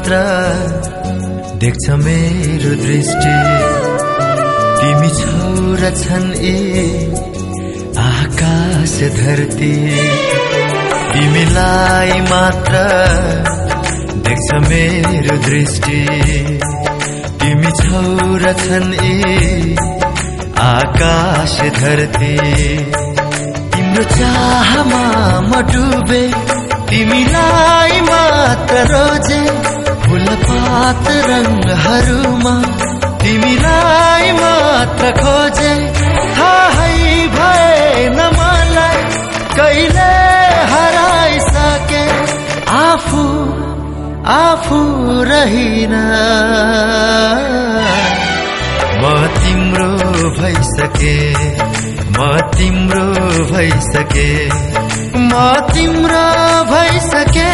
मात्र देख्छ मेरो दृष्टि। तिमी छौ र छन् यी आकाश धरती, तिमीलाई मात्र देख्छ मेरो दृष्टि। तिमी छौ र छन् यी आकाश धरती, तिम्रो चाहमा म डुबे, तिमीलाई मात्र रोजे। फूलपात रंगहरूमा तिमीलाई मात्र खोजे। थाहै भएन मलाई कहिले हराइसके, आफू रहिन। म तिम्रो भइसके, म तिम्रो भइसके, म तिम्रो भइसके,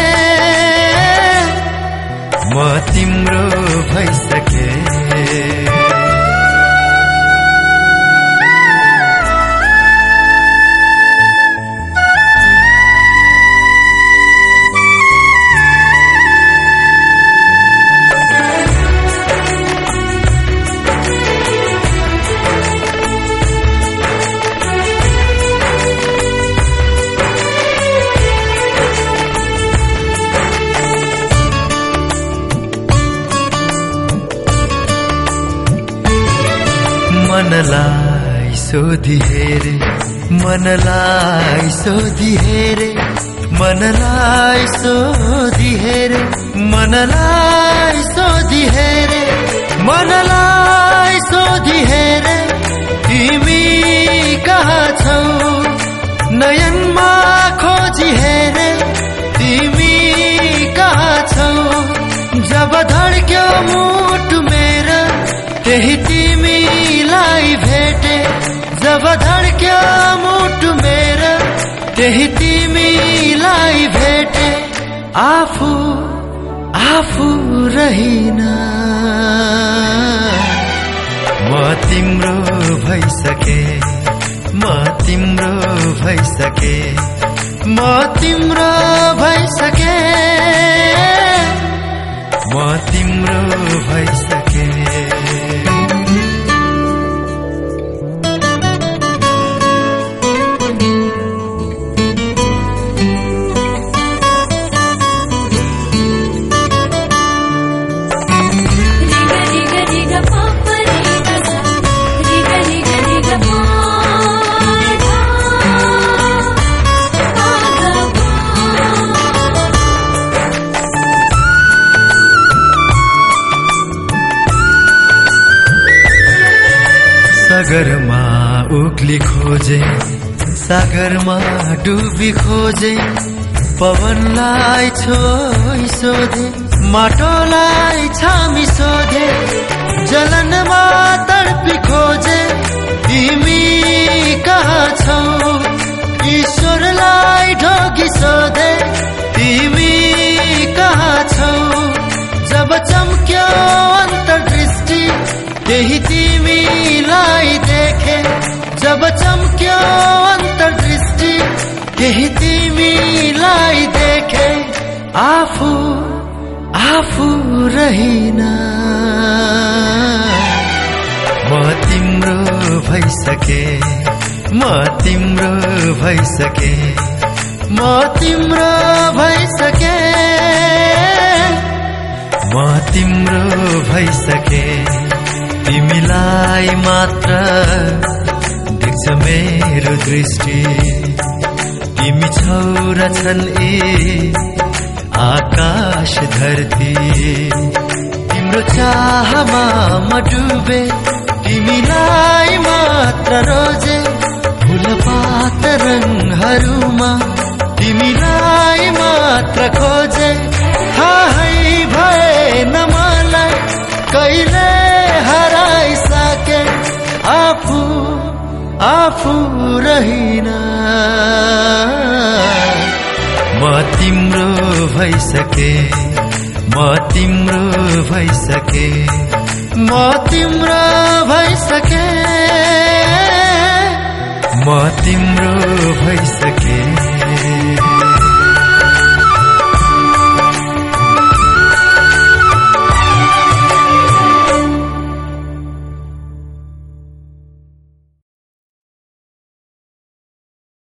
म तिम्रो भइसके। मनलाई सोधी हेरे, मनलाई सोधी हेरे, मनलाई सोधी हेरे, मनलाई सोधी हेरे, मनलाई सोधी हेरे। तिमी कहाँ छौ नयनमा खोजी हेरे, तिमी कहाँ छौ। जब धड्क्यो मुटु मेरो त्यही तिमीलाई भेटे, जब धड्क्यो मुटु मेरो त्यही तिमीलाई भेटे। आफू रहिन, म तिम्रो भइसके, म तिम्रो भइसके, म तिम्रो भइसके, म तिम्रो भइसके। सागरमा उक्ली खोजे, सागरमा डुबी खोजे। पवनलाई छोई सोधे, माटोलाई छामी सोधे। जलनमा तडपी खोजे, तिमी कहाँ छौ। ईश्वरलाई ढोगी सोधे, तिमी कहाँ छौ। जब चम्क्यो अन्तर्दृष्टि त्यही तिमीलाई देखे, जब चम्क्यो अन्तर्दृष्टि त्यही तिमीलाई देखे। आफू रहिन, म तिम्रो भइसके, म तिम्रो भइसके, म तिम्रो भइसके, म तिम्रो भइसके। तिमीलाई मात्र देख्छ मेरो दृष्टि, तिमी छौ र छन् यी आकाश धरती। तिम्रो चाहमा म डुबे, तिमीलाई मात्र रोजे। फूलपात रंगहरूमा तिमीलाई मात्र खोजे। थाहै भएन मलाई कहिले हराइसके, आफू रहिन। म तिम्रो भइसके, म तिम्रो भइसके, म तिम्रो भइसके, म तिम्रो भइसके।